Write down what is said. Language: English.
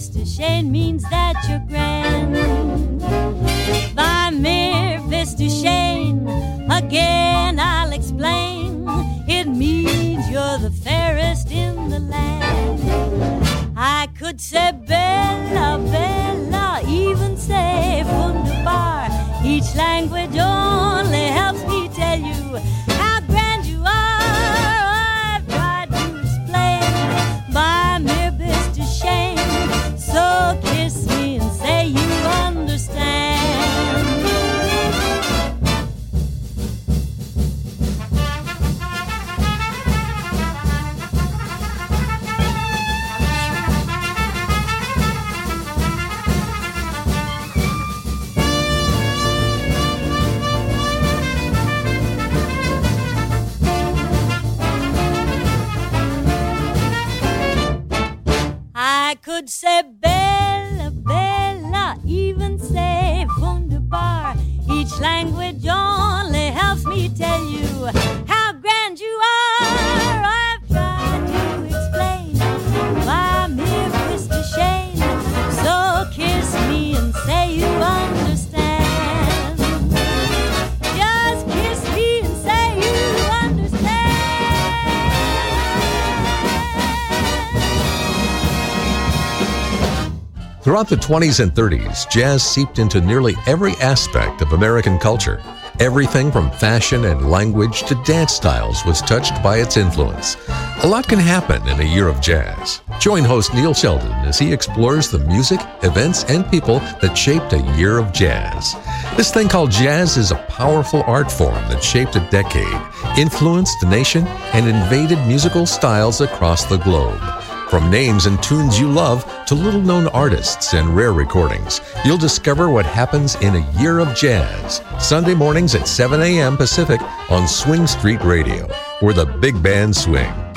Mr. Shane means that you're grand. By mere Mr. Shane, again I'll explain. It means you're the fairest in the land. I could say Bella, Bella, even say wunderbar. Each language only helps me tell you how grand you are. I've tried to explain by mere Mr. Shane. So kiss me and say you understand. I could say Bella, Bella, even say wunderbar. Each language only helps me tell you how grand you are. I've tried to explain by mere Mr. Shane. So kiss me and say you understand. Just kiss me and say you understand. Throughout the 20s and 30s, jazz seeped into nearly every aspect of American culture. Everything from fashion and language to dance styles was touched by its influence. A lot can happen in a year of jazz. Join host Neil Sheldon as he explores the music, events, and people that shaped a year of jazz. This thing called jazz is a powerful art form that shaped a decade, influenced the nation, and invaded musical styles across the globe. From names and tunes you love to little-known artists and rare recordings, you'll discover what happens in a year of jazz. Sunday mornings at 7 a.m. Pacific on Swing Street Radio, where the big band swings.